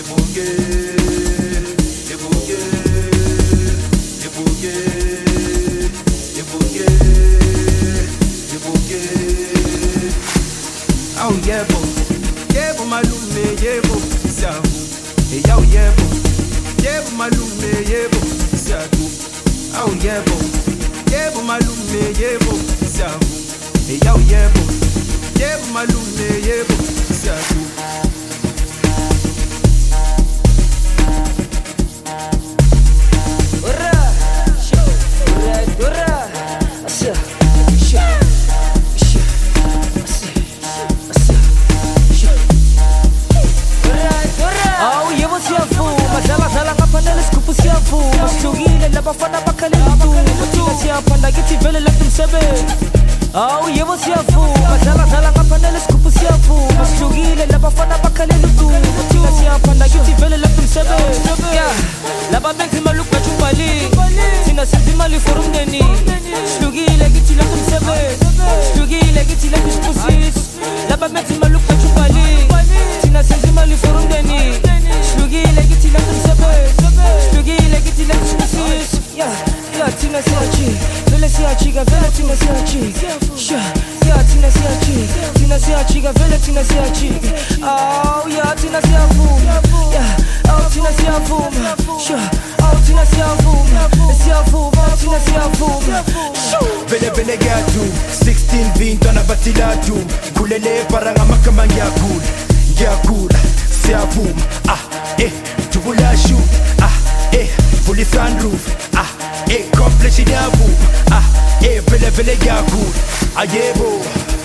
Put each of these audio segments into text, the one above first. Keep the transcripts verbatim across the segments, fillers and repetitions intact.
ebuke, ebuke, ebuke, ebuke, ebuke. Awu yebo, yebo malume yebo siyavu. Hey awu yebo, yebo malume yebo siyavu. Awu yebo, yebo malume yebo siyavu. Hey awu yebo, yebo malume yebo siyavu. Bafana bakalelu tu siyapanda kithi vele lapha umsebenzi awu yebo siyavuma dlala dlala ngafanele sikhuphe siyavuma sihlukile labafana bakalelu tu siyapanda kithi vele lapha umsebenzi yeah laba benza imali ukubetha ubali thina senza imali for umndeni sihlukile kithi lapha umsebenzi sihlukile kithi lapha isibusisi laba benza imali ukubetha ubali thina senza imali for umndeni sihlukile kithi lapha umsebenzi sihlukile kithi lapha isibusisi yeah, yeah, tina siyachi, vele siyachiga, vele tina siyachi. Sure, yeah, tina siyachi, tina siyachiga, vele tina siyachi. Oh, yeah, tina siyavuma, yeah, oh, tina siyavuma. Sure, oh, tina siyavuma, siyavuma, oh, tina siyavuma. Sure. Vele vele gatu, sixteen vinto na batilatu. Kulele paranga makama ngiyakula, ngiyakula, siyavuma. Ah, eh, tubula shoot, ah, eh. Fully sunroof, ah, eh, completion yavu, ah, eh, vele vele yavu, ah, yebo.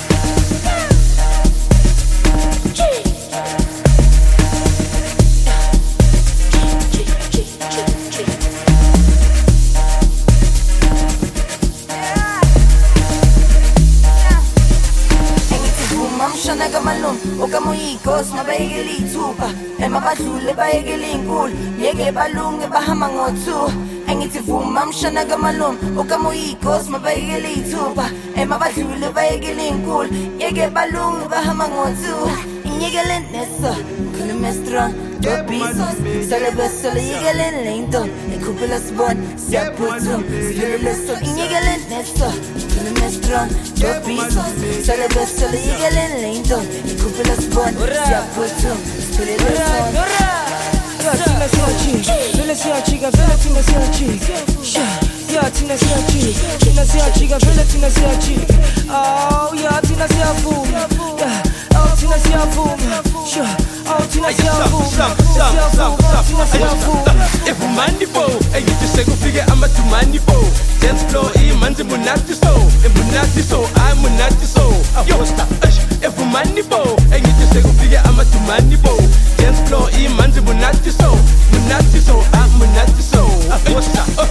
Shanaga malum, okamoyikos mabayekela ithupha emabadlule bayekela inkulu yeke balunge bahamba ngothu engithi vuma mshanaga malum okamoyikos mabayekela ithupha emabadlule bayekela inkulu yeke balunge bahamba ngothu inyekele nesa khuluma strong dobisos celebesole yekele lento ikhupela sibon siyaphuthuma siphilele so inyekele nesa khuluma strong dobisos celebesole yekele lento ikhupela sibon siyaphuthuma siphilele so yeah tina siyachi vele siyachiga vele tina siyachi yeah tina siyachi tina siyachiga vele tina siyachi oh yeah tina siyavuma yeah oh tina siyavuma sure oh tina siyavuma siyavuma tina siyavuma Evumani bo, engithi sekufike amathumani bo. Dance floor imanzi munati so, emunati so, I munati so. Yo stop, evumani bo, engithi sekufike amathumani bo. Dance floor imanzi munati so, munati so, I munati so. Yo stop.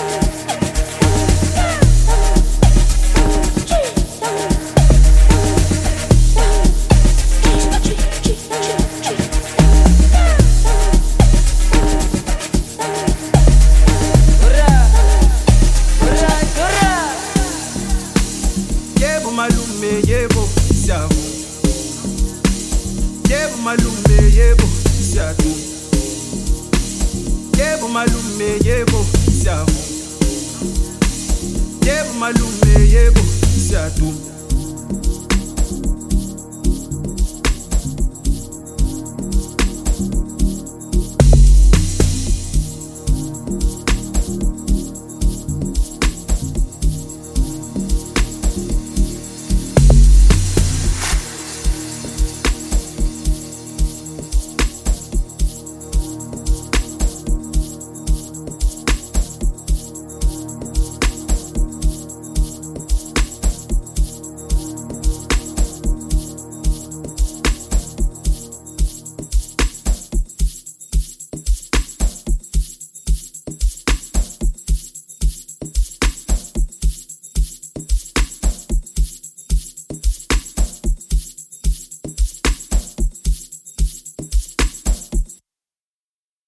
Malume yebo siyavu, yebo malume yebo siyavu, yebo malume yebo siyavu, yebo malume